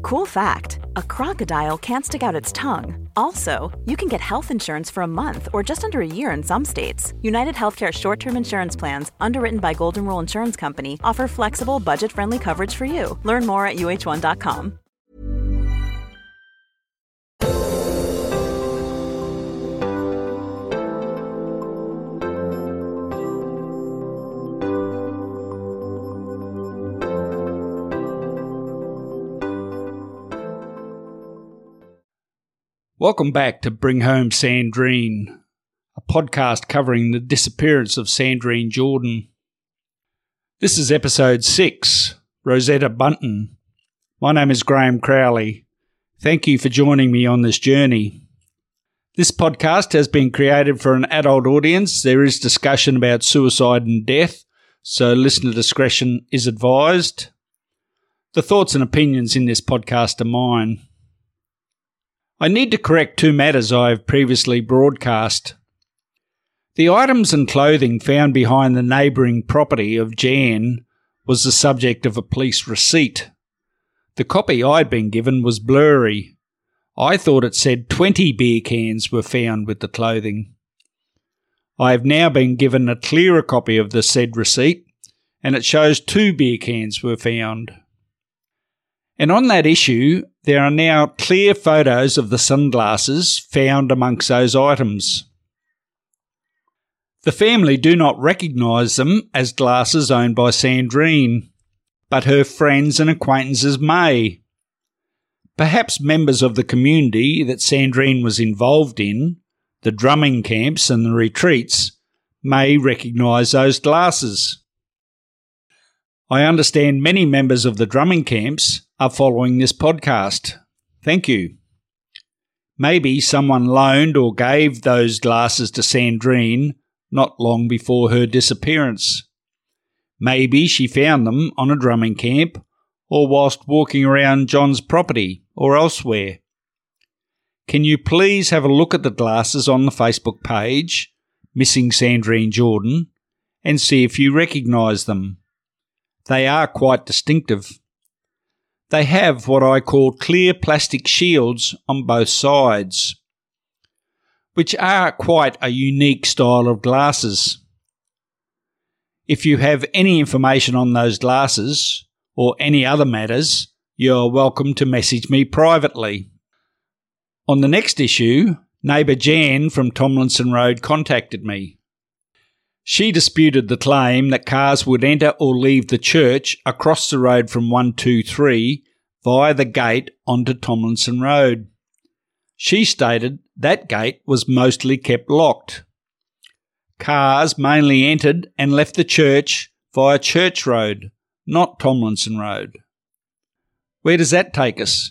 Cool fact, a crocodile can't stick out its tongue. Also, you can get health insurance for a month or just under a year in some states. United Healthcare short-term insurance plans, underwritten by Golden Rule Insurance Company, offer flexible, budget-friendly coverage for you. Learn more at uh1.com. Welcome back to Bring Home Sandrine, a podcast covering the disappearance of Sandrine Jordan. This is episode 6, Rosetta Bunton. My name is Graham Crowley. Thank you for joining me on this journey. This podcast has been created for an adult audience. There is discussion about suicide and death, so listener discretion is advised. The thoughts and opinions in this podcast are mine. I need to correct 2 matters I have previously broadcast. The items and clothing found behind the neighbouring property of Jan was the subject of a police receipt. The copy I'd been given was blurry. I thought it said 20 beer cans were found with the clothing. I have now been given a clearer copy of the said receipt, and it shows 2 beer cans were found. And on that issue, there are now clear photos of the sunglasses found amongst those items. The family do not recognise them as glasses owned by Sandrine, but her friends and acquaintances may. Perhaps members of the community that Sandrine was involved in, the drumming camps and the retreats, may recognise those glasses. I understand many members of the drumming camps are following this podcast. Thank you. Maybe someone loaned or gave those glasses to Sandrine not long before her disappearance. Maybe she found them on a drumming camp or whilst walking around John's property or elsewhere. Can you please have a look at the glasses on the Facebook page, Missing Sandrine Jordan, and see if you recognise them? They are quite distinctive. They have what I call clear plastic shields on both sides, which are quite a unique style of glasses. If you have any information on those glasses or any other matters, you are welcome to message me privately. On the next issue, neighbour Jan from Tomlinson Road contacted me. She disputed the claim that cars would enter or leave the church across the road from 123 via the gate onto Tomlinson Road. She stated that gate was mostly kept locked. Cars mainly entered and left the church via Church Road, not Tomlinson Road. Where does that take us?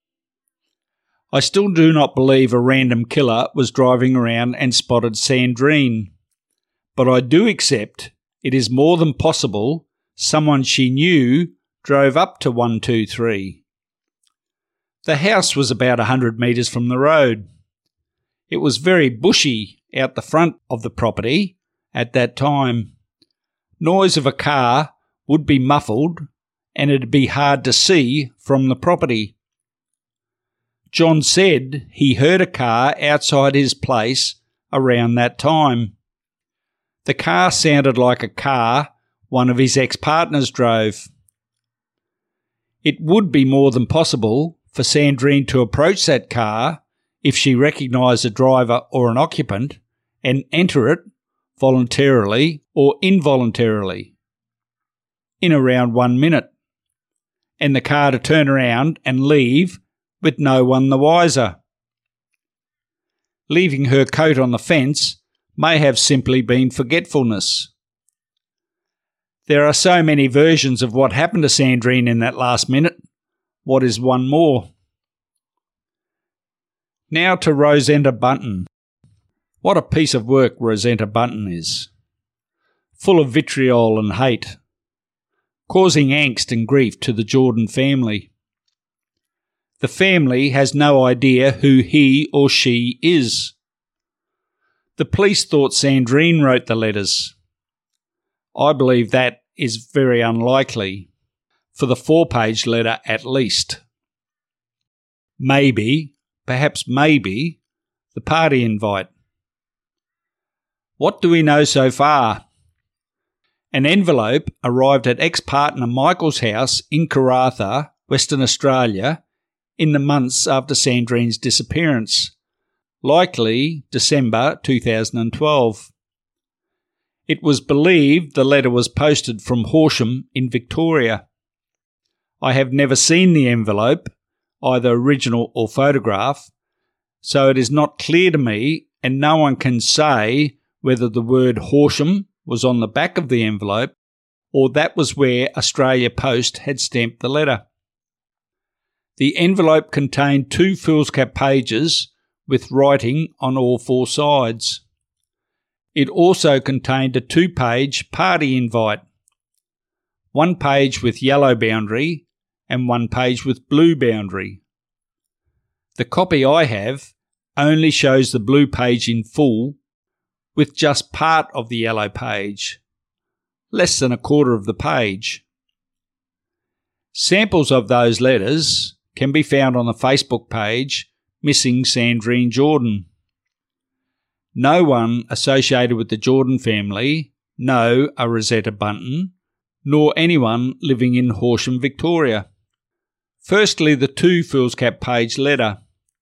I still do not believe a random killer was driving around and spotted Sandrine. But I do accept it is more than possible someone she knew drove up to 123. The house was about 100 metres from the road. It was very bushy out the front of the property at that time. Noise of a car would be muffled and it'd be hard to see from the property. John said he heard a car outside his place around that time. The car sounded like a car one of his ex-partners drove. It would be more than possible for Sandrine to approach that car if she recognised a driver or an occupant and enter it voluntarily or involuntarily in around 1 minute, and the car to turn around and leave with no one the wiser. Leaving her coat on the fence may have simply been forgetfulness. There are so many versions of what happened to Sandrine in that last minute. What is one more? Now to Rosetta Bunton. What a piece of work Rosetta Bunton is. Full of vitriol and hate, causing angst and grief to the Jordan family. The family has no idea who he or she is. The police thought Sandrine wrote the letters. I believe that is very unlikely, for the 4-page letter at least. maybe, perhaps maybe, the party invite. What do we know so far? An envelope arrived at ex-partner Michael's house in Karratha, Western Australia, in the months after Sandrine's disappearance, likely December 2012. It was believed the letter was posted from Horsham in Victoria. I have never seen the envelope, either original or photograph, so it is not clear to me, and no one can say whether the word Horsham was on the back of the envelope or that was where Australia Post had stamped the letter. The envelope contained 2 foolscap pages with writing on all 4 sides. It also contained a 2-page party invite, 1 page with yellow boundary and 1 page with blue boundary. The copy I have only shows the blue page in full, with just part of the yellow page, less than a quarter of the page. Samples of those letters can be found on the Facebook page Missing Sandrine Jordan. No one associated with the Jordan family know a Rosetta Bunton, nor anyone living in Horsham, Victoria. Firstly, the 2 foolscap page letter.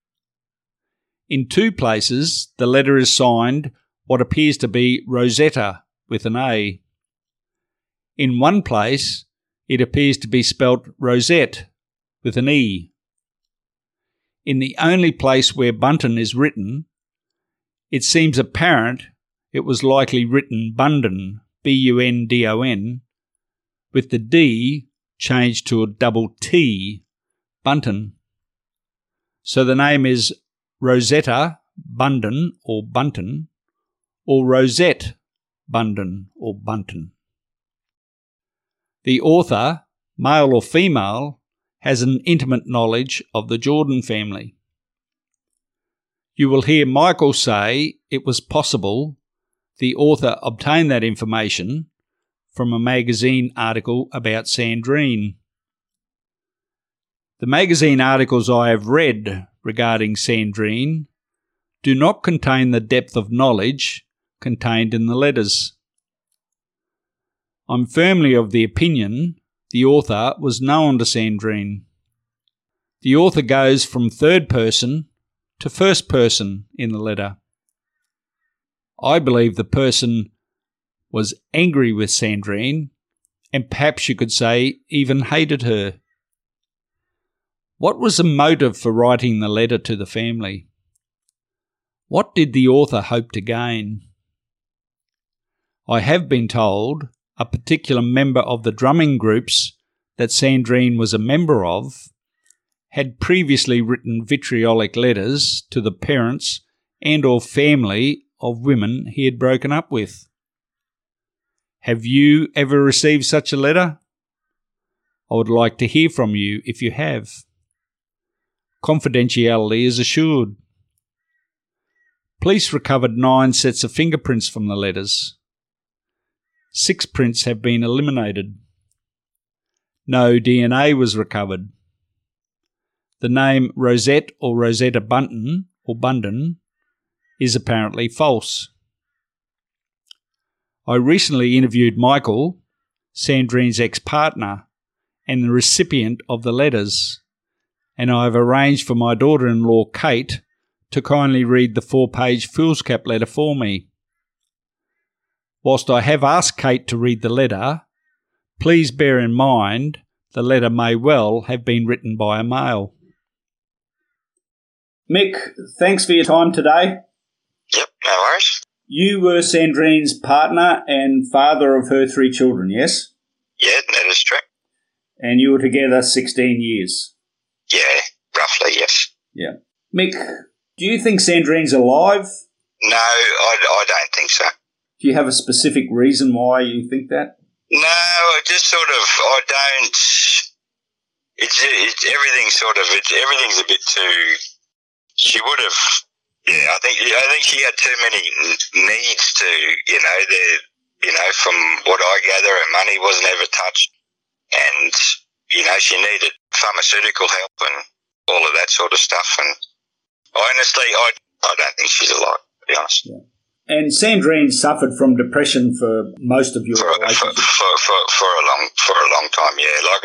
In 2 places, the letter is signed what appears to be Rosetta with an A. In 1 place, it appears to be spelt Rosette with an E. In the only place where Bunton is written, it seems apparent it was likely written Bundon, B-U-N-D-O-N, with the D changed to a double T, Bunton. So the name is Rosetta Bundon or Bunton, or Rosette Bundon or Bunton. The author, male or female, has an intimate knowledge of the Jordan family. You will hear Michael say it was possible the author obtained that information from a magazine article about Sandrine. The magazine articles I have read regarding Sandrine do not contain the depth of knowledge contained in the letters. I'm firmly of the opinion the author was known to Sandrine. The author goes from 3rd person to 1st person in the letter. I believe the person was angry with Sandrine, and perhaps you could say even hated her. What was the motive for writing the letter to the family? What did the author hope to gain? I have been told a particular member of the drumming groups that Sandrine was a member of had previously written vitriolic letters to the parents and or family of women he had broken up with. Have you ever received such a letter? I would like to hear from you if you have. Confidentiality is assured. Police recovered 9 sets of fingerprints from the letters. 6 prints have been eliminated. No DNA was recovered. The name Rosette or Rosetta Bunton or Bundon is apparently false. I recently interviewed Michael, Sandrine's ex-partner, and the recipient of the letters, and I have arranged for my daughter-in-law Kate to kindly read the 4-page foolscap letter for me. Whilst I have asked Kate to read the letter, please bear in mind the letter may well have been written by a male. Mick, thanks for your time today. Yep, no worries. You were Sandrine's partner and father of her 3 children, yes? Yeah, that is true. And you were together 16 years? Yeah, roughly, yes. Yeah. Mick, do you think Sandrine's alive? No, I don't think so. Do you have a specific reason why you think that? No, I just sort of, I don't, everything's a bit too, she would have, I think she had too many needs to, from what I gather, her money wasn't ever touched, and, she needed pharmaceutical help and all of that sort of stuff. And honestly, I don't think she's alive, to be honest. Yeah. And Sandrine suffered from depression for most of your relationship. For a long time, yeah. Like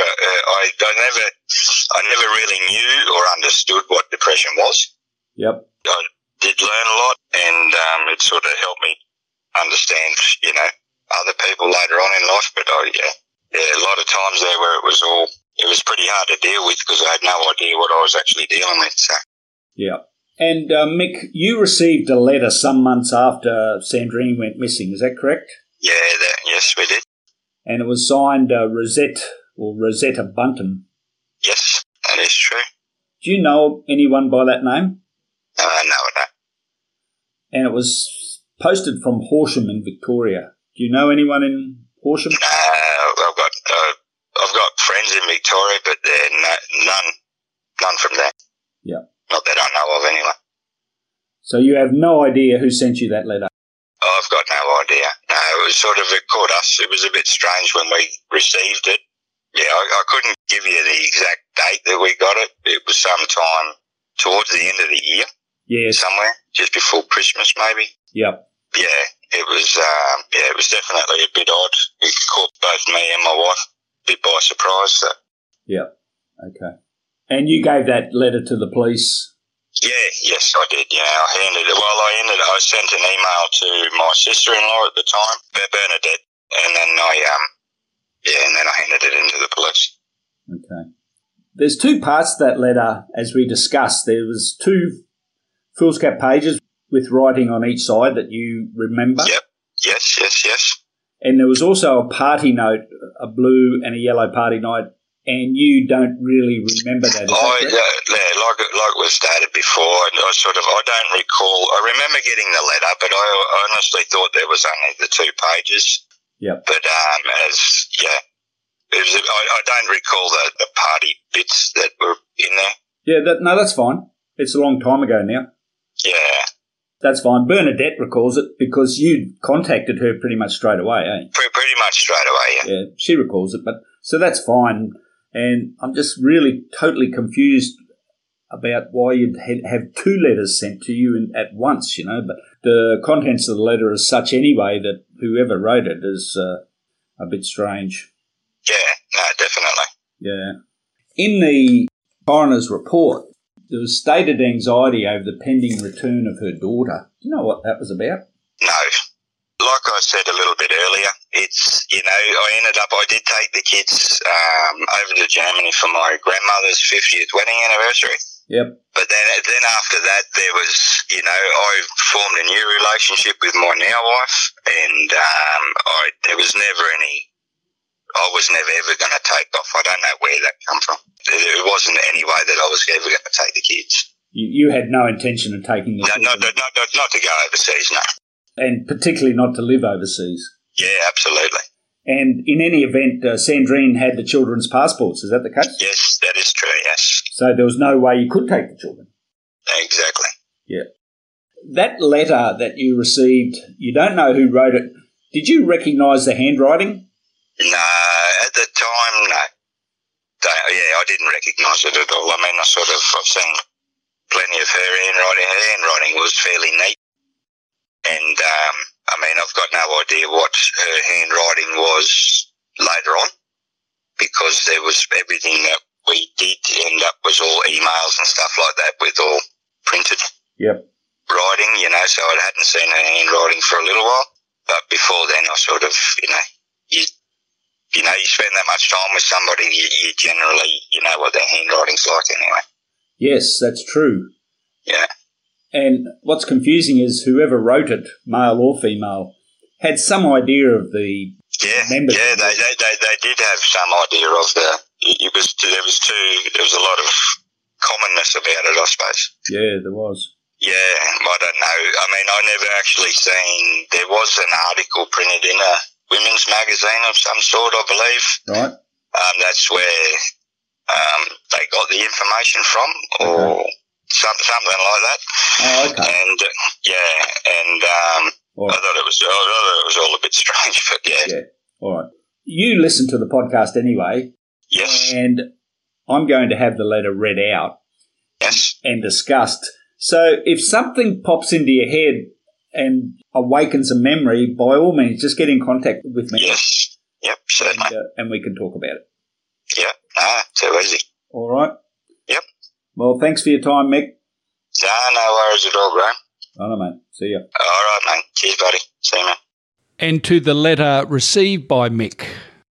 I never really knew or understood what depression was. Yep. I did learn a lot, and it sort of helped me understand, other people later on in life. But a lot of times there where it was pretty hard to deal with because I had no idea what I was actually dealing with. So. Yeah. And Mick, you received a letter some months after Sandrine went missing, is that correct? Yeah, yes, we did. And it was signed Rosetta Bunton. Yes, that is true. Do you know anyone by that name? No, I don't. And it was posted from Horsham in Victoria. Do you know anyone in Horsham? No, I've got friends in Victoria, but none from there. Yeah. Not that I know of, anyway. So you have no idea who sent you that letter? I've got no idea. No, it caught us. It was a bit strange when we received it. Yeah, I couldn't give you the exact date that we got it. It was sometime towards the end of the year. Yes. Somewhere, just before Christmas, maybe. Yep. Yeah, it was definitely a bit odd. It caught both me and my wife a bit by surprise. So. Yep. Okay. And you gave that letter to the police? Yes, I did. Yeah, I sent an email to my sister-in-law at the time, Bernadette, and then I handed it in to the police. Okay. There's two parts to that letter, as we discussed. There was 2 foolscap pages with writing on each side that you remember. Yep. Yes. And there was also a party note, a blue and a yellow party note. And you don't really remember that, is that correct? Like was stated before, and I don't recall. I remember getting the letter, but I honestly thought there was only the 2 pages. Yep. But I don't recall the party bits that were in there. Yeah, that's fine. It's a long time ago now. Yeah. That's fine. Bernadette recalls it because you contacted her pretty much straight away, eh? Pretty much straight away, yeah. Yeah, she recalls it, so that's fine. And I'm just really totally confused about why you'd have 2 letters sent to you at once, But the contents of the letter is such anyway that whoever wrote it is a bit strange. Yeah, no, definitely. Yeah. In the coroner's report, there was stated anxiety over the pending return of her daughter. Do you know what that was about? No. Like I said a little bit earlier, it's, I did take the kids over to Germany for my grandmother's 50th wedding anniversary. Yep. But then after that, there was, I formed a new relationship with my now wife, and I was never ever going to take off. I don't know where that come from. It wasn't any way that I was ever going to take the kids. You had no intention of taking the children? No, not to go overseas, no. And particularly not to live overseas? Yeah, absolutely. And in any event, Sandrine had the children's passports. Is that the case? Yes, that is true, yes. So there was no way you could take the children? Exactly. Yeah. That letter that you received, you don't know who wrote it. Did you recognise the handwriting? No, at the time, no. I didn't recognise it at all. I mean, I've seen plenty of her handwriting. Her handwriting was fairly neat. And, I've got no idea what her handwriting was later on, because there was everything that we did end up was all emails and stuff like that with all printed writing, so I hadn't seen her handwriting for a little while. But before then, I you spend that much time with somebody, you generally, what their handwriting's like anyway. Yes, that's true. Yeah. And what's confusing is whoever wrote it, male or female, had some idea of the members. Yeah, they did have some idea of there was a lot of commonness about it, I suppose. Yeah, there was. Yeah, I don't know. I never actually seen, there was an article printed in a women's magazine of some sort, I believe. Right. That's where they got the information from, or something like that. Oh, okay. And I thought it was all a bit strange, but yeah. Yeah. All right. You listen to the podcast anyway. Yes. And I'm going to have the letter read out. and discussed. So if something pops into your head and awakens a memory, by all means, just get in contact with me. Yes. Yep, certainly. And we can talk about it. Yep. Too easy. All right. Yep. Well, thanks for your time, Mick. No worries at all, Graham. All right, mate. See you. All right, mate. Cheers, buddy. See you, mate. And to the letter received by Mick.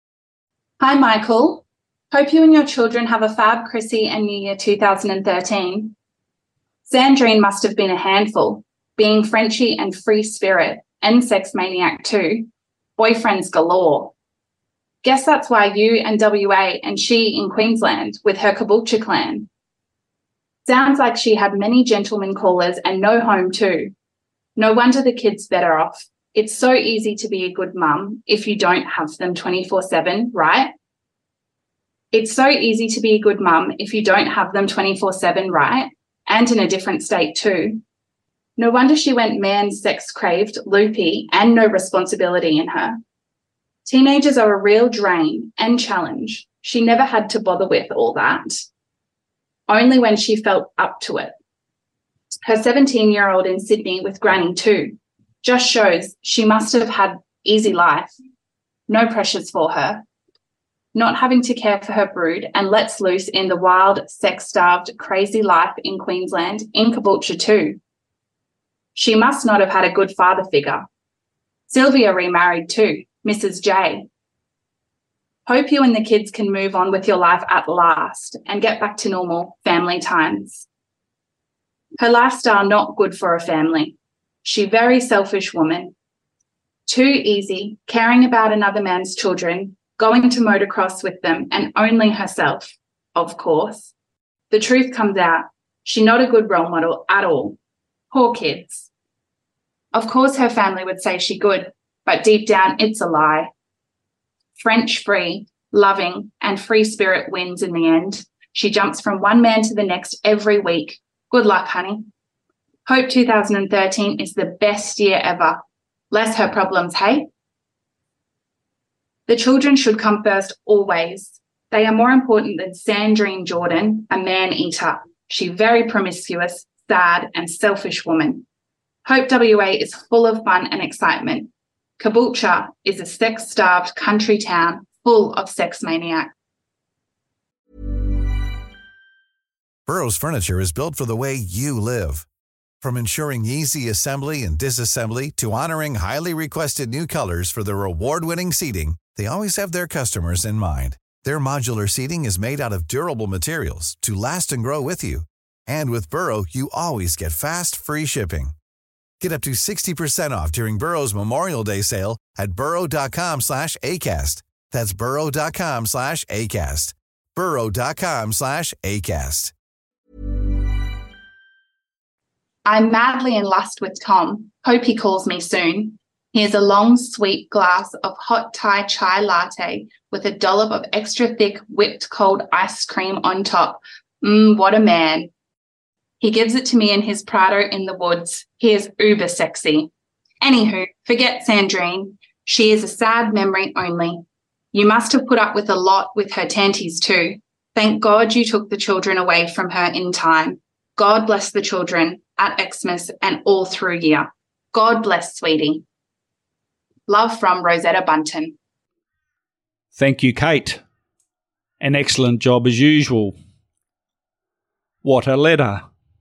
Hi, Michael. Hope you and your children have a fab Chrissy and New Year 2013. Sandrine must have been a handful, being Frenchy and free spirit and sex maniac too. Boyfriends galore. Guess that's why you in WA and she in Queensland with her Caboolture clan. Sounds like she had many gentlemen callers and no home too. No wonder the kid's better off. It's so easy to be a good mum if you don't have them 24/7, right? It's so easy to be a good mum if you don't have them 24/7, right? And in a different state too. No wonder she went man sex craved, loopy, and no responsibility in her. Teenagers are a real drain and challenge. She never had to bother with all that. Only when she felt up to it. Her 17-year-old in Sydney with Granny too. Just shows she must have had easy life. No pressures for her. Not having to care for her brood and lets loose in the wild, sex-starved, crazy life in Queensland, in Caboolture too. She must not have had a good father figure. Sylvia remarried too, Mrs. J. Hope you and the kids can move on with your life at last and get back to normal family times. Her lifestyle not good for a family. She very selfish woman. Too easy, caring about another man's children, going to motocross with them and only herself, of course. The truth comes out. She not a good role model at all. Poor kids. Of course her family would say she good, but deep down it's a lie. French free, loving, and free spirit wins in the end. She jumps from one man to the next every week. Good luck, honey. Hope 2013 is the best year ever. Less her problems, hey? The children should come first always. They are more important than Sandrine Jordan, a man-eater. She very promiscuous, sad, and selfish woman. Hope WA is full of fun and excitement. Caboolture is a sex-starved country town full of sex maniacs. Burrow's furniture is built for the way you live. From ensuring easy assembly and disassembly to honoring highly requested new colors for their award-winning seating, they always have their customers in mind. Their modular seating is made out of durable materials to last and grow with you. And with Burrow, you always get fast, free shipping. Get up to 60% off during Burrow's Memorial Day sale at burrow.com/ACAST. That's burrow.com/ACAST. burrow.com/ACAST. I'm madly in lust with Tom. Hope he calls me soon. Here's a long, sweet glass of hot Thai chai latte with a dollop of extra thick whipped cold ice cream on top. What a man. He gives it to me in his Prado in the woods. He is uber sexy. Anywho, forget Sandrine. She is a sad memory only. You must have put up with a lot with her tanties too. Thank God you took the children away from her in time. God bless the children at Xmas and all through year. God bless, sweetie. Love from Rosetta Bunton. Thank you, Kate. An excellent job as usual. What a letter.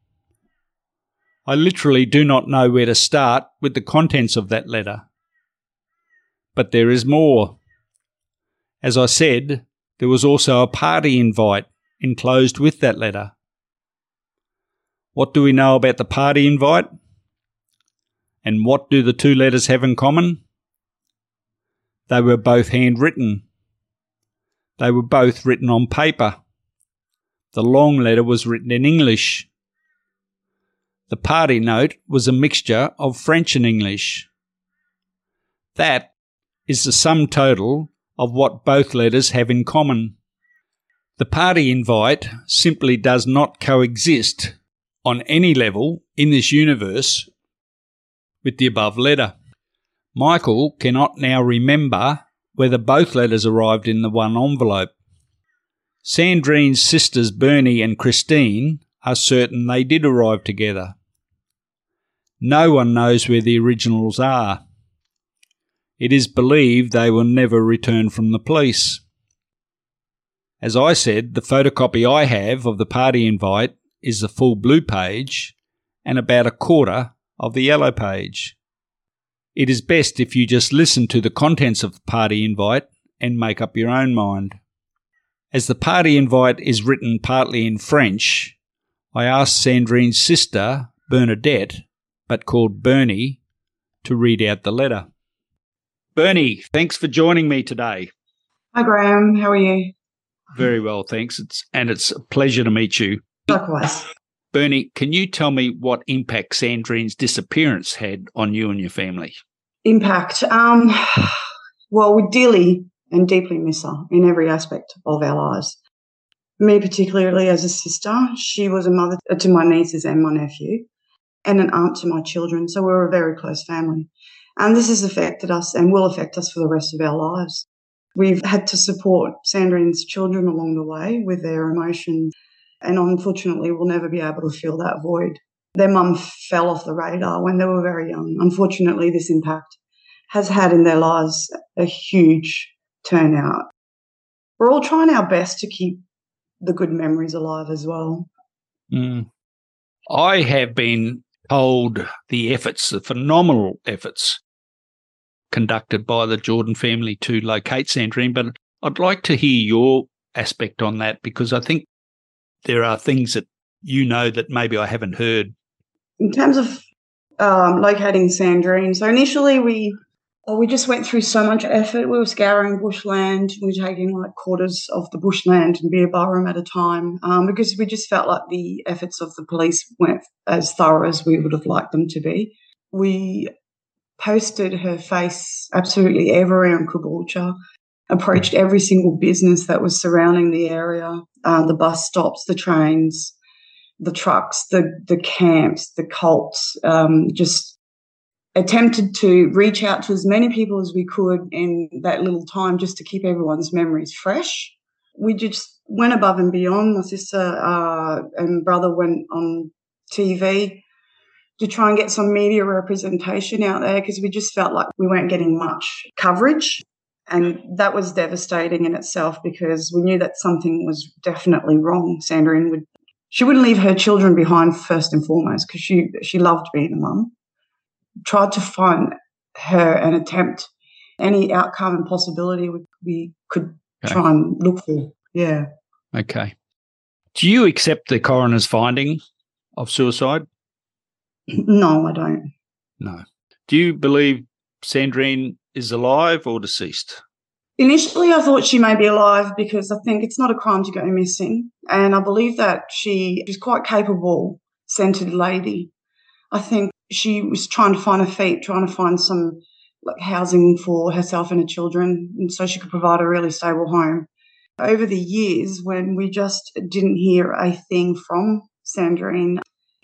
I literally do not know where to start with the contents of that letter. But there is more. As I said, there was also a party invite enclosed with that letter. What do we know about the party invite? And what do the two letters have in common? They were both handwritten. They were both written on paper. The long letter was written in English. The party note was a mixture of French and English. That is the sum total of what both letters have in common. The party invite simply does not coexist on any level in this universe with the above letter. Michael cannot now remember whether both letters arrived in the one envelope. Sandrine's sisters Bernie and Christine are certain they did arrive together. No one knows where the originals are. It is believed they will never return from the police. As I said, the photocopy I have of the party invite is the full blue page and about a quarter of the yellow page. It is best if you just listen to the contents of the party invite and make up your own mind. As the party invite is written partly in French, I asked Sandrine's sister, Bernadette, but called Bernie, to read out the letter. Bernie, thanks for joining me today. Hi, Graham. How are you? Very well, thanks. It's a pleasure to meet you. Likewise. Bernie, can you tell me what impact Sandrine's disappearance had on you and your family? Impact. Well, we dearly and deeply miss her in every aspect of our lives. Me particularly as a sister, she was a mother to my nieces and my nephew, and an aunt to my children, so we were a very close family. And this has affected us and will affect us for the rest of our lives. We've had to support Sandrine's children along the way with their emotions, and unfortunately we'll never be able to fill that void. Their mum fell off the radar when they were very young. Unfortunately, this impact has had in their lives a huge turnout. We're all trying our best to keep the good memories alive as well. I have been told the phenomenal efforts conducted by the Jordan family to locate Sandrine, but I'd like to hear your aspect on that, because I think there are things that you know that maybe I haven't heard. In terms of locating Sandrine, so initially we just went through so much effort. We were scouring bushland. We were taking like quarters of the bushland and be a barroom at a time, because we just felt like the efforts of the police weren't as thorough as we would have liked them to be. We posted her face absolutely everywhere in Caboolture, approached every single business that was surrounding the area, the bus stops, the trains, the trucks, the camps, the cults, just attempted to reach out to as many people as we could in that little time just to keep everyone's memories fresh. We just went above and beyond. My sister and brother went on TV to try and get some media representation out there, because we just felt like we weren't getting much coverage. And that was devastating in itself, because we knew that something was definitely wrong. Sandrine wouldn't leave her children behind first and foremost, because she loved being a mum. Tried to find her and attempt any outcome and possibility we could try and look for. Yeah. Okay. Do you accept the coroner's finding of suicide? No, I don't. No. Do you believe Sandrine is alive or deceased? Initially, I thought she may be alive, because I think it's not a crime to go missing. And I believe that she's quite capable, centred lady. I think she was trying to find her feet, trying to find some housing for herself and her children, and so she could provide a really stable home. Over the years, when we just didn't hear a thing from Sandrine,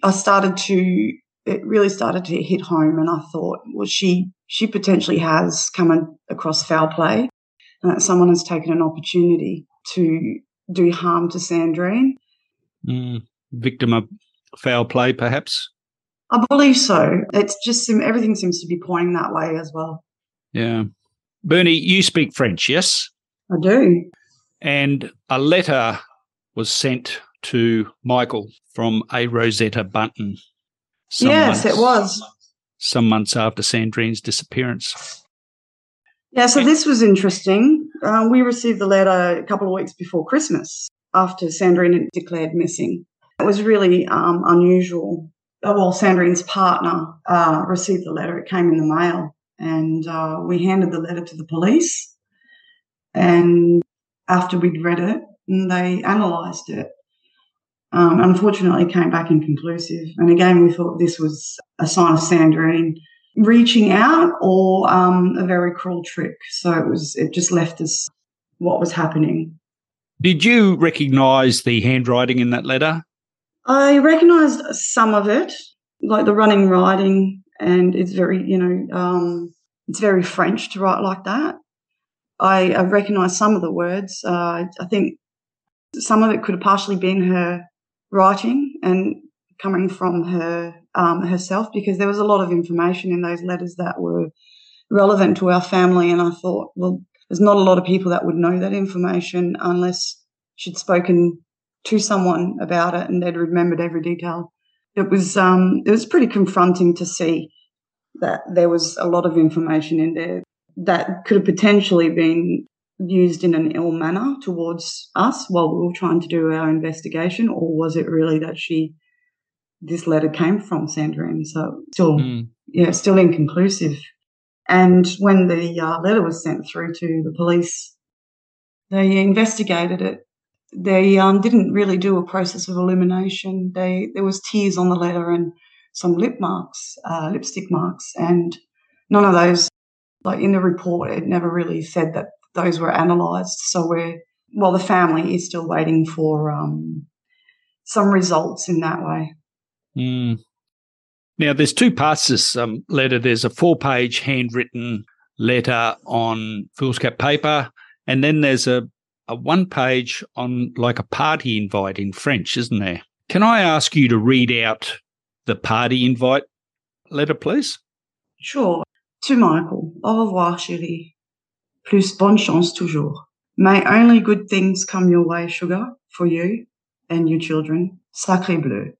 it really started to hit home, and I thought, well, she potentially has come across foul play, and that someone has taken an opportunity to do harm to Sandrine. Victim of foul play, perhaps? I believe so. It's just everything seems to be pointing that way as well. Yeah. Bernie, you speak French, yes? I do. And a letter was sent to Michael from a Rosetta Bunton. Yes, it was. Some months after Sandrine's disappearance. Yeah, so this was interesting. We received the letter a couple of weeks before Christmas, after Sandrine had declared missing. It was really unusual. Well, Sandrine's partner received the letter. It came in the mail, and we handed the letter to the police. And after we'd read it, they analysed it. Unfortunately, it came back inconclusive. And again, we thought this was a sign of Sandrine reaching out, or a very cruel trick. So it just left us what was happening. Did you recognise the handwriting in that letter? I recognised some of it, like the running writing, and it's very, it's very French to write like that. I recognised some of the words. I think some of it could have partially been her writing and coming from her herself, because there was a lot of information in those letters that were relevant to our family. And I thought, well, there's not a lot of people that would know that information unless she'd spoken to someone about it and they'd remembered every detail. It was pretty confronting to see that there was a lot of information in there that could have potentially been used in an ill manner towards us while we were trying to do our investigation, or was it really that this letter came from Sandrine? So still inconclusive. And when the letter was sent through to the police, they investigated it. They didn't really do a process of elimination. There was tears on the letter and some lipstick marks, and none of those, like in the report, it never really said that those were analysed. So the family is still waiting for some results in that way. Mm. Now, there's two parts to this letter. There's a 4-page handwritten letter on foolscap paper, and then there's a 1-page on like a party invite in French, isn't there? Can I ask you to read out the party invite letter, please? Sure. To Michael, au revoir, chérie. Plus bonne chance toujours. May only good things come your way, sugar, for you and your children. Sacré bleu.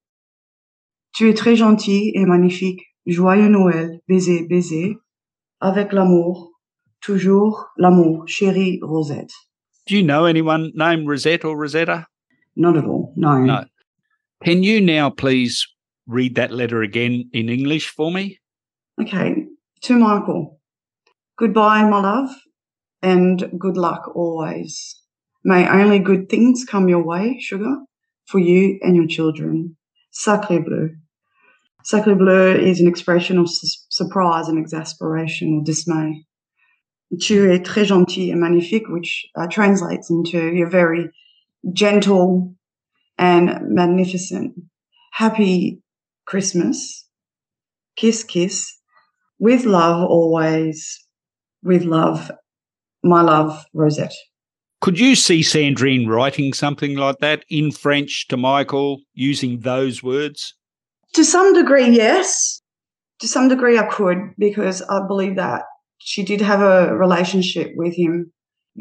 Tu es très gentil et magnifique. Joyeux Noël, baiser, baiser. Avec l'amour, toujours l'amour, chérie Rosette. Do you know anyone named Rosette or Rosetta? Not at all, no. Can you now please read that letter again in English for me? Okay. To Michael, goodbye, my love, and good luck always. May only good things come your way, sugar, for you and your children. Sacré bleu. Sacré bleu is an expression of surprise and exasperation or dismay. Tu es très gentil et magnifique, which translates into you're very gentle and magnificent. Happy Christmas. Kiss, kiss. With love always. With love, my love, Rosette. Could you see Sandrine writing something like that in French to Michael using those words? To some degree, yes. To some degree, I could, because I believe that she did have a relationship with him.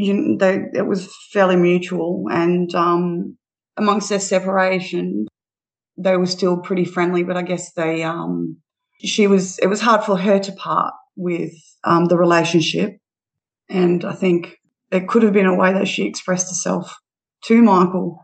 It was fairly mutual, and amongst their separation, they were still pretty friendly. But I guess it was hard for her to part with the relationship, and I think it could have been a way that she expressed herself to Michael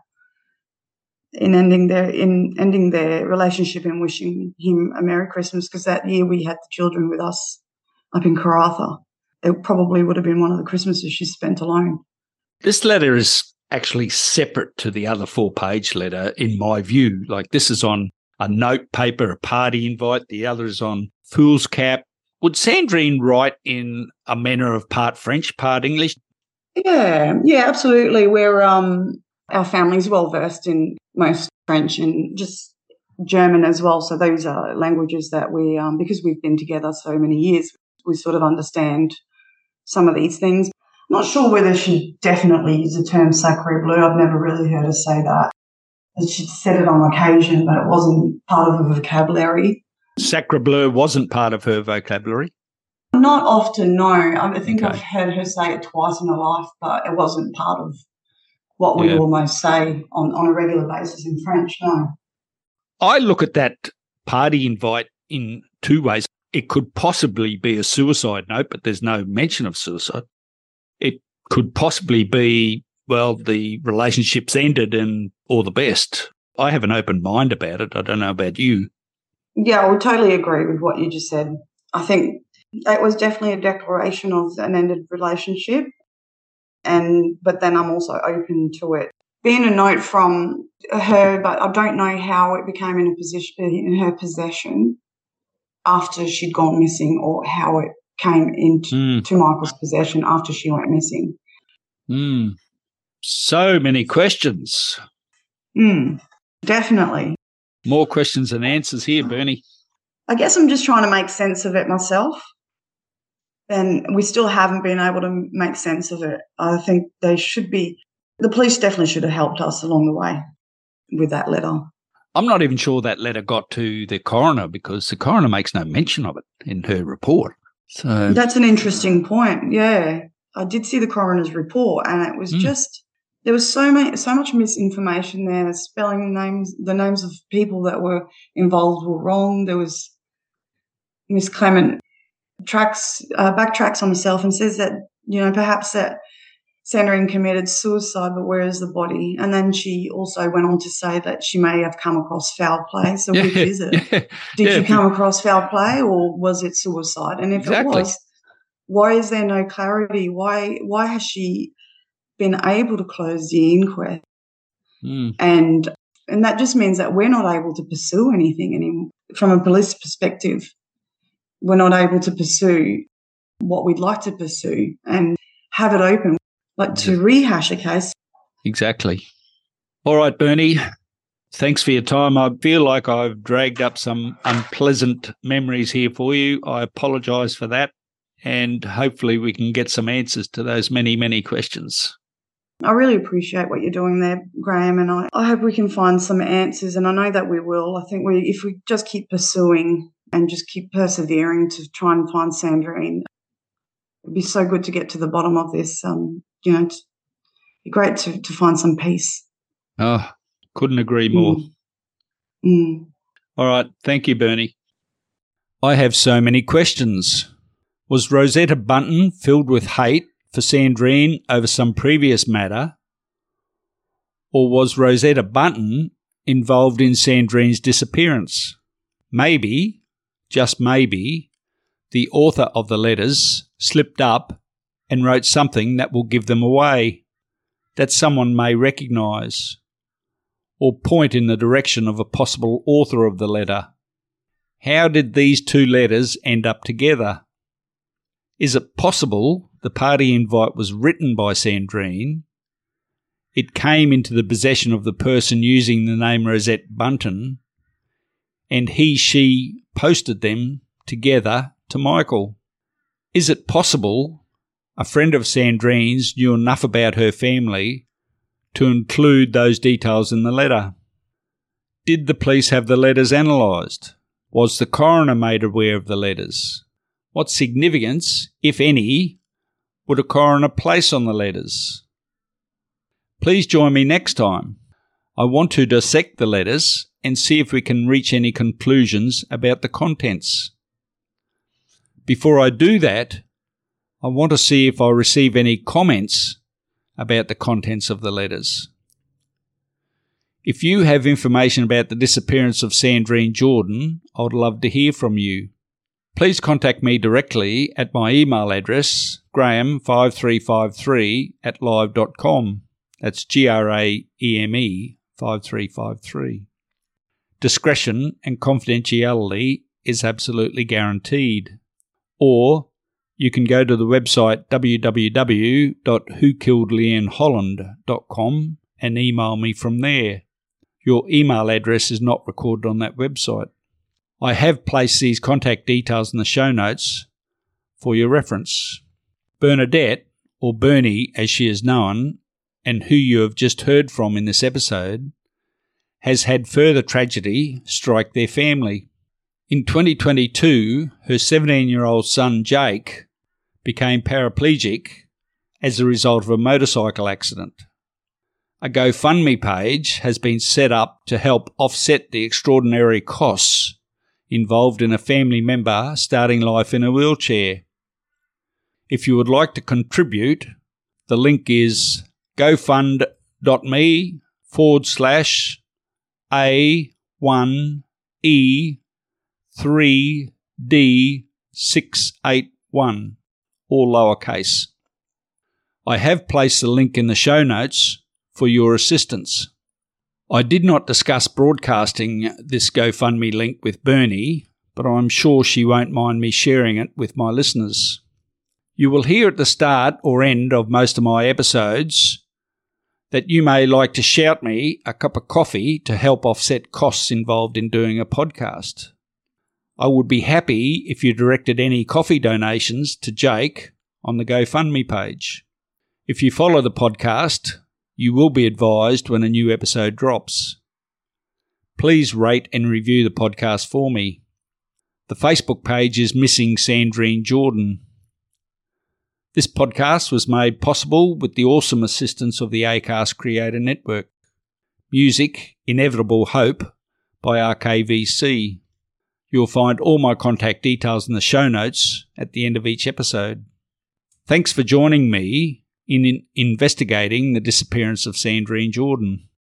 in ending their relationship and wishing him a Merry Christmas, because that year we had the children with us up in Karratha. It probably would have been one of the Christmases she spent alone. This letter is actually separate to the other 4-page letter, in my view. Like, this is on a note paper, a party invite. The other is on foolscap. Would Sandrine write in a manner of part French, part English? Yeah, absolutely. Our family's well versed in most French and just German as well. So those are languages that we, because we've been together so many years, we sort of understand some of these things. I'm not sure whether she definitely used the term sacré bleu. I've never really heard her say that. She said it on occasion, but it wasn't part of her vocabulary. Sacre bleu wasn't part of her vocabulary? Not often, no. I think I've heard her say it twice in her life, but it wasn't part of what we almost say on a regular basis in French, no. I look at that party invite in two ways. It could possibly be a suicide note, but there's no mention of suicide. It could possibly be, well, the relationship's ended and all the best. I have an open mind about it. I don't know about you. Yeah, I would totally agree with what you just said. I think it was definitely a declaration of an ended relationship, but then I'm also open to it being a note from her, but I don't know how it became in her possession after she'd gone missing, or how it came into Michael's possession after she went missing. So many questions. Definitely. More questions than answers here, Bernie. I guess I'm just trying to make sense of it myself, and we still haven't been able to make sense of it. I think the police definitely should have helped us along the way with that letter. I'm not even sure that letter got to the coroner because the coroner makes no mention of it in her report. So that's an interesting point. Yeah, I did see the coroner's report, and it was just there was so much misinformation there. The names of people that were involved were wrong. There was Miss Clement backtracks on herself and says that perhaps that Sandrine committed suicide, but where is the body? And then she also went on to say that she may have come across foul play. So which is it? Did you come across foul play, or was it suicide? And if it was, why is there no clarity? Why has she been able to close the inquest? And that just means that we're not able to pursue anything anymore. From a police perspective, we're not able to pursue what we'd like to pursue and have it open. Like to rehash a case. Exactly. All right, Bernie, thanks for your time. I feel like I've dragged up some unpleasant memories here for you. I apologise for that, and hopefully we can get some answers to those many, many questions. I really appreciate what you're doing there, Graham, and I hope we can find some answers, and I know that we will. I think if we just keep pursuing and just keep persevering to try and find Sandrine, it'd be so good to get to the bottom of this. It'd be great to find some peace. Oh, couldn't agree more. All right. Thank you, Bernie. I have so many questions. Was Rosetta Bunton filled with hate for Sandrine over some previous matter? Or was Rosetta Bunton involved in Sandrine's disappearance? Maybe, just maybe, the author of the letters slipped up and wrote something that will give them away, that someone may recognise, or point in the direction of a possible author of the letter. How did these two letters end up together? Is it possible the party invite was written by Sandrine, it came into the possession of the person using the name Rosetta Bunton, and she posted them together to Michael? Is it possible a friend of Sandrine's knew enough about her family to include those details in the letter? Did the police have the letters analysed? Was the coroner made aware of the letters? What significance, if any, would a coroner place on the letters? Please join me next time. I want to dissect the letters and see if we can reach any conclusions about the contents. Before I do that, I want to see if I receive any comments about the contents of the letters. If you have information about the disappearance of Sandrine Jordan, I would love to hear from you. Please contact me directly at my email address, graham5353@live.com. That's GRAEME 5353. Discretion and confidentiality is absolutely guaranteed. Or you can go to the website www.whokilledleanneholland.com and email me from there. Your email address is not recorded on that website. I have placed these contact details in the show notes for your reference. Bernadette, or Bernie as she is known, and who you have just heard from in this episode, has had further tragedy strike their family. In 2022, her 17-year-old son Jake became paraplegic as a result of a motorcycle accident. A GoFundMe page has been set up to help offset the extraordinary costs involved in a family member starting life in a wheelchair. If you would like to contribute, the link is gofund.me/A1E3D681, all lowercase. I have placed the link in the show notes for your assistance. I did not discuss broadcasting this GoFundMe link with Bernie, but I'm sure she won't mind me sharing it with my listeners. You will hear at the start or end of most of my episodes that you may like to shout me a cup of coffee to help offset costs involved in doing a podcast. I would be happy if you directed any coffee donations to Jake on the GoFundMe page. If you follow the podcast, you will be advised when a new episode drops. please rate and review the podcast for me. The Facebook page is Missing Sandrine Jordan. This podcast was made possible with the awesome assistance of the Acast Creator Network. Music, Inevitable Hope, by RKVC. You'll find all my contact details in the show notes at the end of each episode. Thanks for joining me in investigating the disappearance of Sandrine Jordan.